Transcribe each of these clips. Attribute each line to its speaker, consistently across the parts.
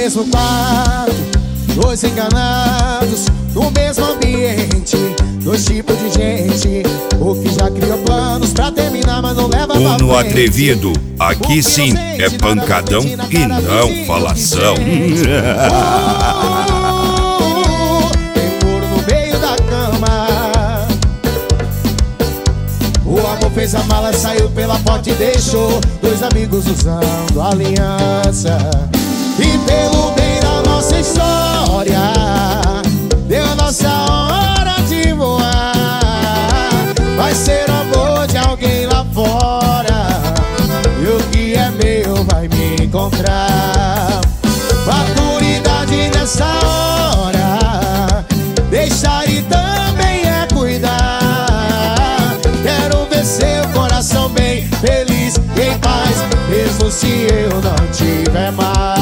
Speaker 1: mesmo quarto, dois enganados no mesmo ambiente, dois tipos de gente, o que já criou planos pra terminar, mas não leva pra frente.
Speaker 2: No atrevido, aqui sim é pancadão e não falação.
Speaker 1: Tem um muro no meio da cama. O amor fez a mala, saiu pela porta e deixou dois amigos usando aliança. E pelo bem da nossa história, deu a nossa hora de voar. Vai ser amor de alguém lá fora, e o que é meu vai me encontrar. Maturidade nessa hora, deixar e também é cuidar. Quero ver seu coração bem feliz e em paz, mesmo se eu não tiver mais.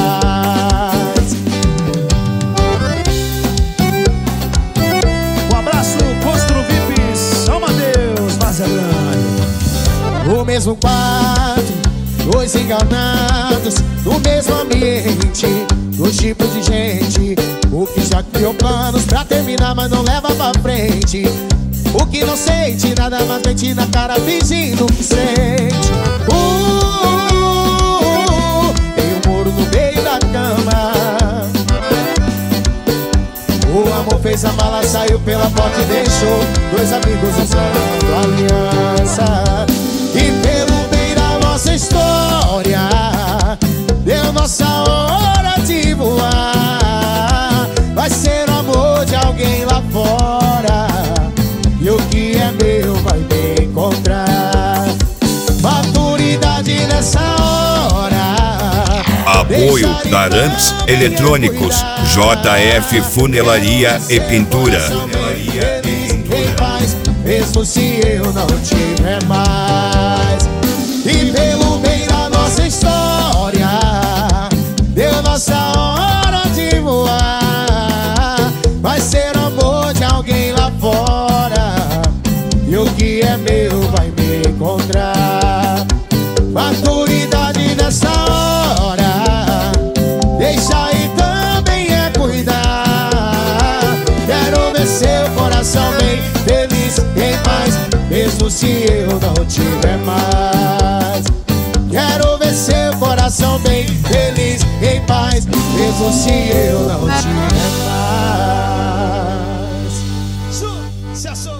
Speaker 1: O mesmo quarto, dois enganados no mesmo ambiente, dois tipos de gente, o que já criou planos pra terminar, mas não leva pra frente. O que não sente nada, mas mente na cara fingindo que sente. Tem um muro no meio da cama. O amor fez a mala, saiu pela porta e deixou dois amigos usando aliança. E pelo bem da nossa história, deu nossa hora de voar. Vai ser o amor de alguém lá fora, e o que é meu vai me encontrar. Maturidade nessa hora.
Speaker 2: Apoio da Arantes Eletrônicos, JF Funelaria e Pintura.
Speaker 1: Mesmo se eu não tiver mais. E pelo bem da nossa história, deu nossa hora de voar. Vai ser amor de alguém lá fora, e o que é meu vai me encontrar. Maturidade nessa hora, deixa e também é cuidar. Quero ver seu coração bem feliz em paz, mesmo se eu não tiver mais. Quero ver seu coração bem feliz em paz, mesmo se eu não tiver mais.